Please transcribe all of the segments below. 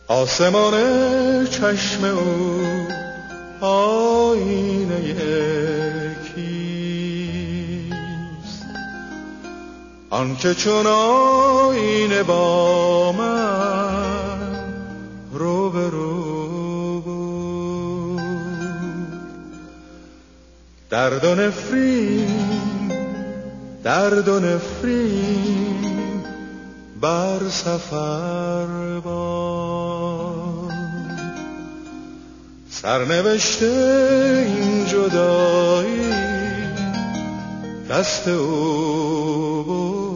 آسمان چشم او آینه کیست؟ آنکه چون آینه با من روبرو بود. درد و نفرین بر سفر باد. سرنوشته این جدایی دست او بود.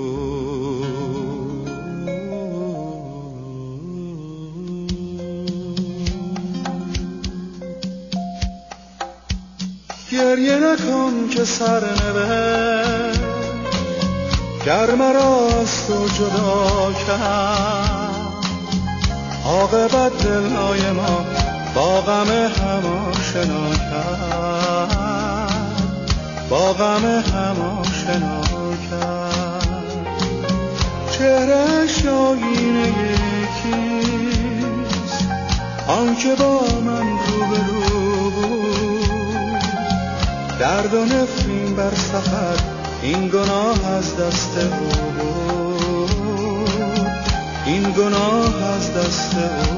گریه نکن که سرنوشت گر مرا از تو جدا کرد. عاقبت دلهای ما با غم هم آشنا کرد، با غم هم آشنا کرد. چهره‌اش آینه کیست؟ آنکه با من روبرو بود. درد و نفرین بر سفر این گناه از دست او بود، این گناه از دست او.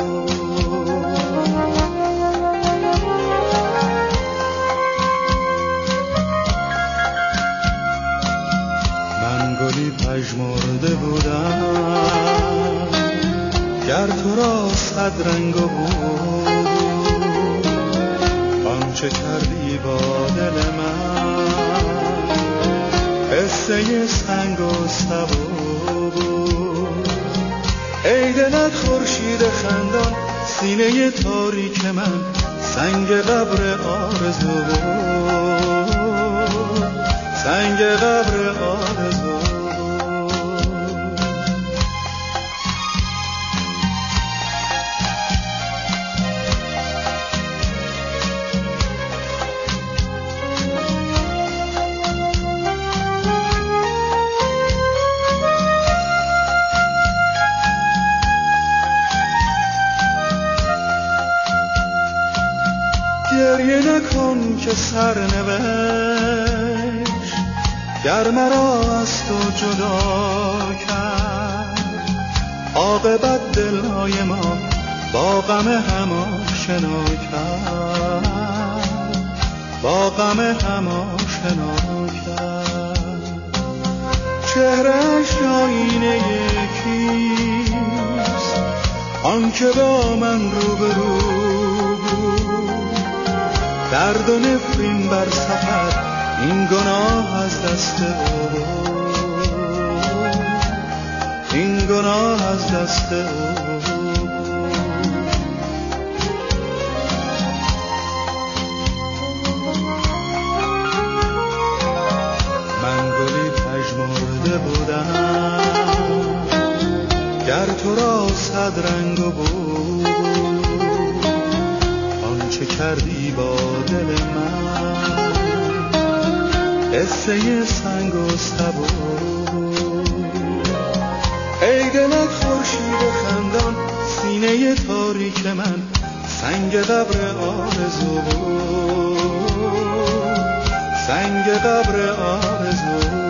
من گلی پژمرده بودم گر تو را صد رنگ بود. آنچه کردی با دل من قصه سنگ و سبو بود. ای دلت خورشید خندان سینه تاریک من سنگ قبر آرزو بود، سنگ قبر آرزو. گریه نکن که سرنوشت گر مرا از تو جدا کرد. عاقبت دلهای ما با غم هم آشنا کرد، با غم هم آشنا کرد. چهره‌اش آینه کیست؟ آنکه با من روبرو بود. درد و نفرین بر سفر این گناه از دست او بود، این گناه از دست او. من گلی پژمرده بودم گر تو را صد رنگ بود. آنچه کردی با دل من قصه سنگ و سبو. ای دلت خورشید خندان سینه تاریک من سنگ قبر آرزو بود، سنگ قبر آرزو.